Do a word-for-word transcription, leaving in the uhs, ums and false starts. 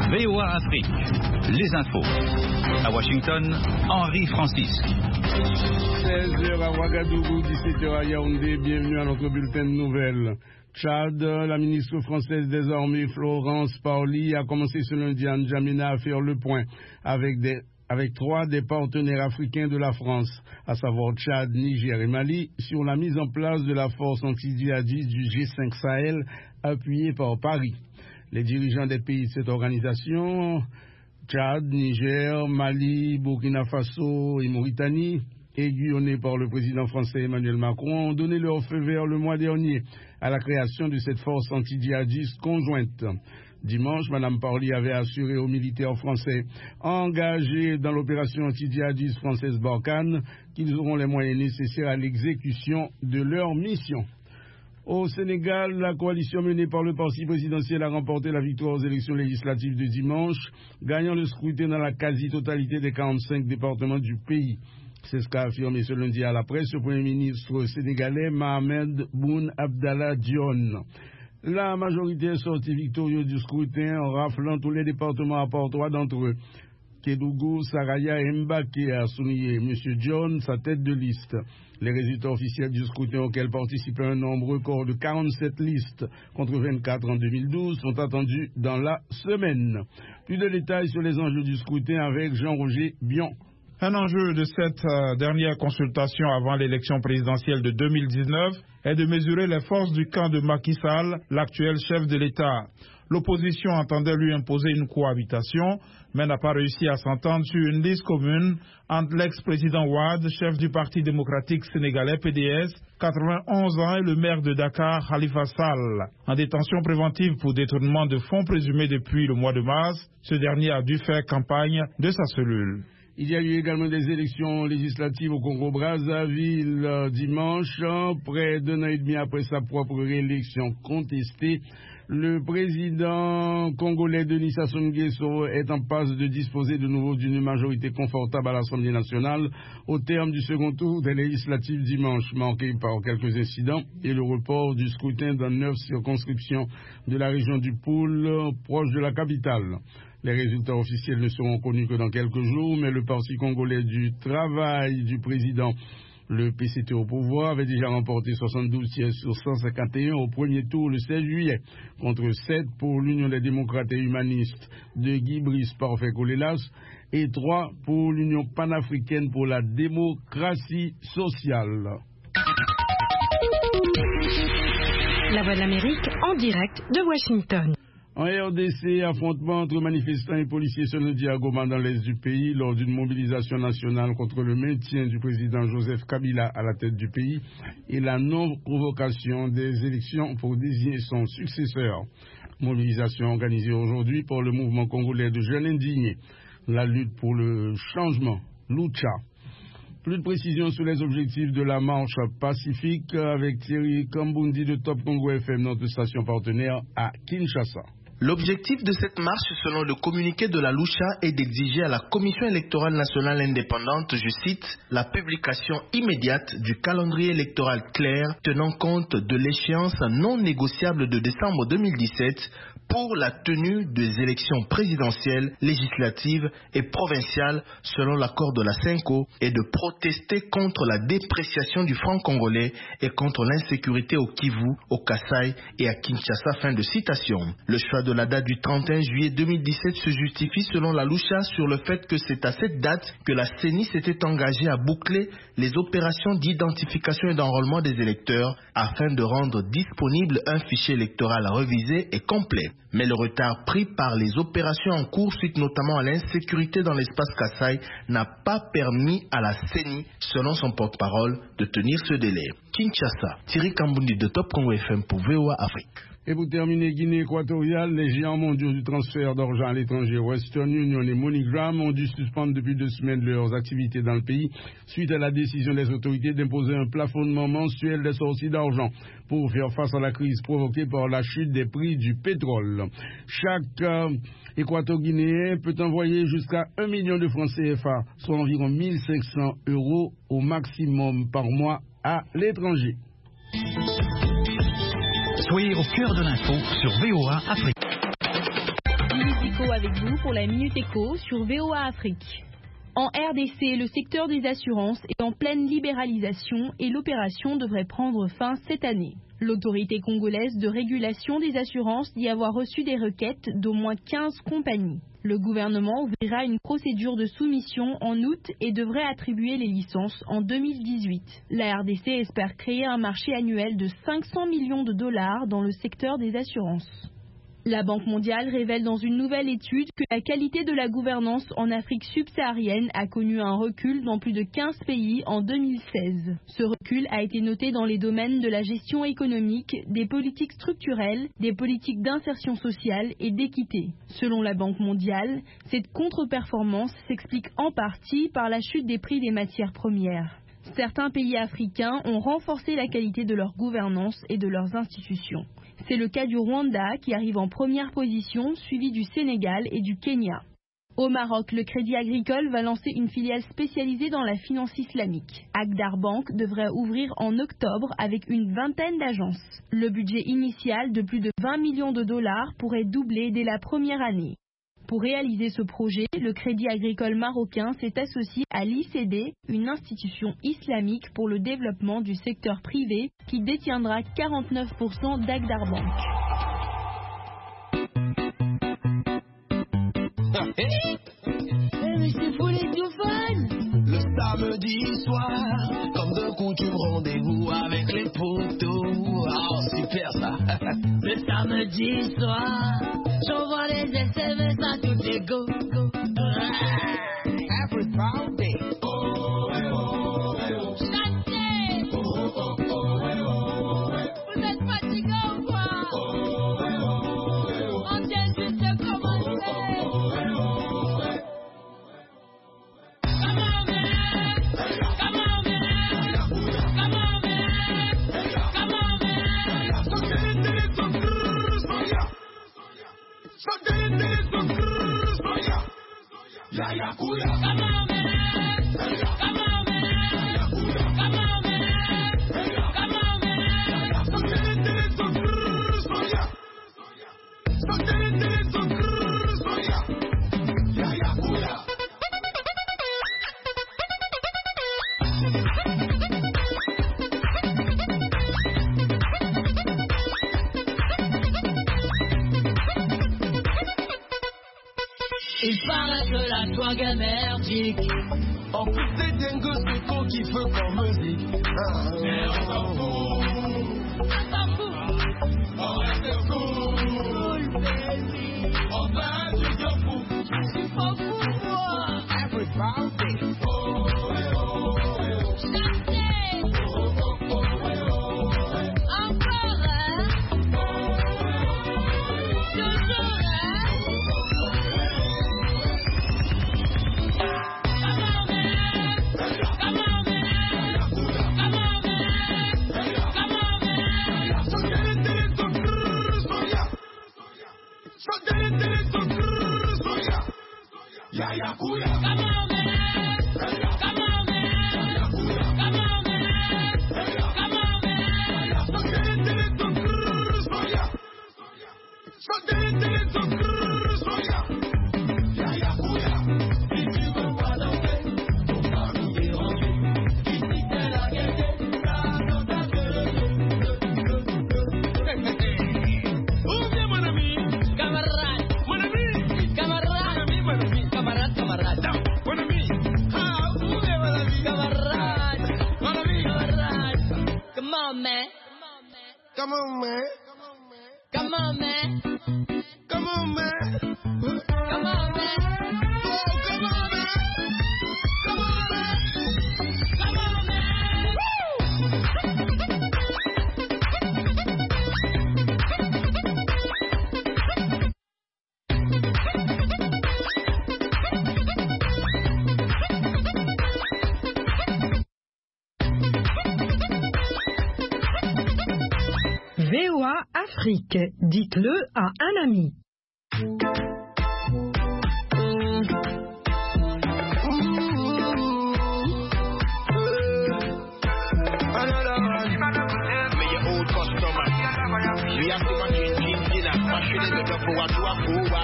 V O A Afrique, les infos. À Washington, Henri Francis. seize heures à Ouagadougou, dix-sept heures à Yaoundé. Bienvenue à notre bulletin de nouvelles. Tchad, la ministre française des Armées, Florence Parly, a commencé ce lundi à N'Djamena à faire le point avec des avec trois des partenaires africains de la France, à savoir Tchad, Niger et Mali, sur la mise en place de la force anti-djihadiste du G cinq Sahel, appuyée par Paris. Les dirigeants des pays de cette organisation, Tchad, Niger, Mali, Burkina Faso et Mauritanie, aiguillonnés par le président français Emmanuel Macron, ont donné leur feu vert le mois dernier à la création de cette force anti-djihadiste conjointe. Dimanche, Mme Parly avait assuré aux militaires français engagés dans l'opération anti-djihadiste française Barkhane qu'ils auront les moyens nécessaires à l'exécution de leur mission. Au Sénégal, la coalition menée par le parti présidentiel a remporté la victoire aux élections législatives de dimanche, gagnant le scrutin dans la quasi-totalité des quarante-cinq départements du pays. C'est ce qu'a affirmé ce lundi à la presse le Premier ministre sénégalais Mohamed Boun Abdallah Dionne. La majorité est sortie victorieuse du scrutin en raflant tous les départements à part trois d'entre eux. Kédougou, Saraya et Mbaké a souligné M. John, sa tête de liste. Les résultats officiels du scrutin auquel participaient un nombre record de quarante-sept listes contre vingt-quatre en deux mille douze sont attendus dans la semaine. Plus de détails sur les enjeux du scrutin avec Jean-Roger Bion. Un enjeu de cette euh, dernière consultation avant l'élection présidentielle de deux mille dix-neuf est de mesurer les forces du camp de Macky Sall, l'actuel chef de l'État. L'opposition entendait lui imposer une cohabitation, mais n'a pas réussi à s'entendre sur une liste commune entre l'ex-président Wade, chef du Parti démocratique sénégalais P D S, quatre-vingt-onze ans, et le maire de Dakar, Khalifa Sall. En détention préventive pour détournement de fonds présumés depuis le mois de mars, ce dernier a dû faire campagne de sa cellule. Il y a eu également des élections législatives au Congo-Brazzaville euh, dimanche, près d'un an et demi après sa propre réélection contestée. Le président congolais Denis Sassou Nguesso est en passe de disposer de nouveau d'une majorité confortable à l'Assemblée nationale au terme du second tour des législatives dimanche, marqué par quelques incidents et le report du scrutin dans neuf circonscriptions de la région du Poul, proche de la capitale. Les résultats officiels ne seront connus que dans quelques jours, mais le Parti congolais du travail du président, le P C T au pouvoir, avait déjà remporté soixante-douze sièges sur cent cinquante et un au premier tour le seize juillet, contre sept pour l'Union des démocrates et humanistes de Guy Brice Parfait Colélas et trois pour l'Union panafricaine pour la démocratie sociale. La Voix de l'Amérique en direct de Washington. En R D C, affrontement entre manifestants et policiers ce lundi à Goma dans l'est du pays lors d'une mobilisation nationale contre le maintien du président Joseph Kabila à la tête du pays et la non-convocation des élections pour désigner son successeur. Mobilisation organisée aujourd'hui par le mouvement congolais de jeunes indignés. La lutte pour le changement, Lucha. Plus de précisions sur les objectifs de la marche pacifique avec Thierry Kambundi de Top Congo F M, notre station partenaire à Kinshasa. L'objectif de cette marche, selon le communiqué de la Lucha, est d'exiger à la Commission électorale nationale indépendante, je cite, la publication immédiate du calendrier électoral clair tenant compte de l'échéance non négociable de décembre deux mille dix-sept pour la tenue des élections présidentielles, législatives et provinciales selon l'accord de la Cinco et de protester contre la dépréciation du franc congolais et contre l'insécurité au Kivu, au Kasaï et à Kinshasa. Fin de citation. Le choix de la date du trente et un juillet deux mille dix-sept se justifie selon la Lucha sur le fait que c'est à cette date que la C E N I s'était engagée à boucler les opérations d'identification et d'enrôlement des électeurs afin de rendre disponible un fichier électoral révisé et complet. Mais le retard pris par les opérations en cours suite notamment à l'insécurité dans l'espace Kasaï n'a pas permis à la C E N I, selon son porte-parole, de tenir ce délai. Kinshasa, Thierry Kambundi de Top Congo F M pour V O A Afrique. Et pour terminer, Guinée équatoriale, les géants mondiaux du transfert d'argent à l'étranger, Western Union et MoneyGram, ont dû suspendre depuis deux semaines leurs activités dans le pays suite à la décision des autorités d'imposer un plafonnement mensuel des sorties d'argent pour faire face à la crise provoquée par la chute des prix du pétrole. Chaque euh, équato-guinéen peut envoyer jusqu'à un million de francs C F A, soit environ mille cinq cents euros au maximum par mois à l'étranger. Soyez au cœur de l'info sur V O A Afrique. Musicaux avec vous pour la Minute Éco sur V O A Afrique. En R D C, le secteur des assurances est en pleine libéralisation et l'opération devrait prendre fin cette année. L'autorité congolaise de régulation des assurances dit avoir reçu des requêtes d'au moins quinze compagnies. Le gouvernement ouvrira une procédure de soumission en août et devrait attribuer les licences en deux mille dix-huit. La R D C espère créer un marché annuel de cinq cents millions de dollars dans le secteur des assurances. La Banque mondiale révèle dans une nouvelle étude que la qualité de la gouvernance en Afrique subsaharienne a connu un recul dans plus de quinze pays en deux mille seize. Ce recul a été noté dans les domaines de la gestion économique, des politiques structurelles, des politiques d'insertion sociale et d'équité. Selon la Banque mondiale, cette contre-performance s'explique en partie par la chute des prix des matières premières. Certains pays africains ont renforcé la qualité de leur gouvernance et de leurs institutions. C'est le cas du Rwanda qui arrive en première position, suivi du Sénégal et du Kenya. Au Maroc, le Crédit Agricole va lancer une filiale spécialisée dans la finance islamique. Agdar Bank devrait ouvrir en octobre avec une vingtaine d'agences. Le budget initial de plus de vingt millions de dollars pourrait doubler dès la première année. Pour réaliser ce projet, le Crédit Agricole marocain s'est associé à l'I C D, une institution islamique pour le développement du secteur privé qui détiendra quarante-neuf pour cent d'Agdar Bank. Hey, mais c'est fou les tout fun! Le samedi soir, comme de coutume, rendez-vous avec les potos. Oh, super ça! Le samedi soir, j'envoie les S M S à tous les go, go. Everybody! Oh, eh, oh, eh, oh. Chantez! Oh, oh, oh, eh, oh, eh. Vous êtes fatigués ou quoi? Oh, eh, oh, eh, oh. On vient juste de commencer! Oh, oh, eh, oh, eh. Come on, man! Come on, man! Come on, man! Come on, man! So get into it, so cruise, oh yeah! So get into it, so cruise, oh yeah! Yeah, yeah, cool, yeah. Come on, man! Come on, man! Come on, man! Come on, man! So get into it, so cruise, oh yeah! So get into it, so cruise, oh yeah! Yeah, yeah, cool, yeah. Il paraît que la toile est merdique. En plus c'est dingue, c'est con qui fait comme musique. Ah, mais on s'en fout. On s'en fout. On reste cool, baby. On va du bien fou. Je suis pas fou, moi. Everybody. Oh, eh, oh, eh, oh. Chantez. Oh, oh, oh, eh, oh, eh. Encore, hein. Oh, eh, oh, eh. Toujours, hein. Yeah, yeah, cool, yeah. Come on, man. Come on, man. Come on, man. Come on, man. So get into it, so cruise, oh yeah. So get into it, so cruise, oh yeah. Yeah, yeah, cool, yeah. Si tu veux pas danser, faut pas nous déranger. Ici c'est la gaieté, ça nous a fait le jeu. Ouvre mon ami, camarade, mon ami, camarade, ami, mon ami. Camarade, camarade, mon ami. Ah, ouvre mon ami, camarade, mon ami, camarade. Come on, man. Come on, man. Come on, man. Come on, man. Come on, man. Oh, come on, man. Come on, man. Come on, man. V O A Afrique, dites-le à un ami. We have to continue in a fashion in the